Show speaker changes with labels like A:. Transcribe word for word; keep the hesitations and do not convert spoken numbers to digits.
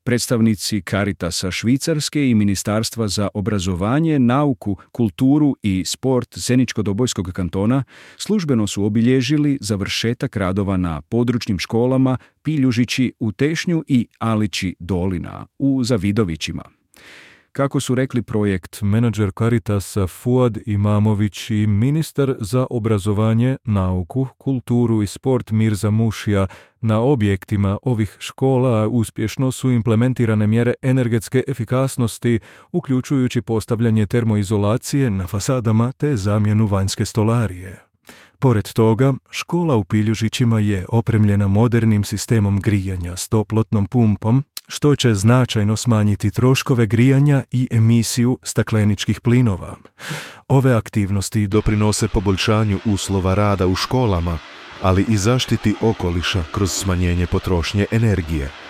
A: Predstavnici Caritasa Švicarske i Ministarstva za obrazovanje, nauku, kulturu i sport Zeničko-Dobojskog kantona službeno su obilježili završetak radova na područnim školama Piljužići u Tešnju i Alići Dolina u Zavidovićima. Kako su rekli projekt menadžer Caritasa Fuad Imamović i ministar za obrazovanje, nauku, kulturu i sport Mirza Mušija, na objektima ovih škola uspješno su implementirane mjere energetske efikasnosti, uključujući postavljanje termoizolacije na fasadama te zamjenu vanjske stolarije. Pored toga, škola u Piljužićima je opremljena modernim sistemom grijanja s toplotnom pumpom, što će značajno smanjiti troškove grijanja i emisiju stakleničkih plinova. Ove aktivnosti doprinose poboljšanju uslova rada u školama, ali i zaštiti okoliša kroz smanjenje potrošnje energije.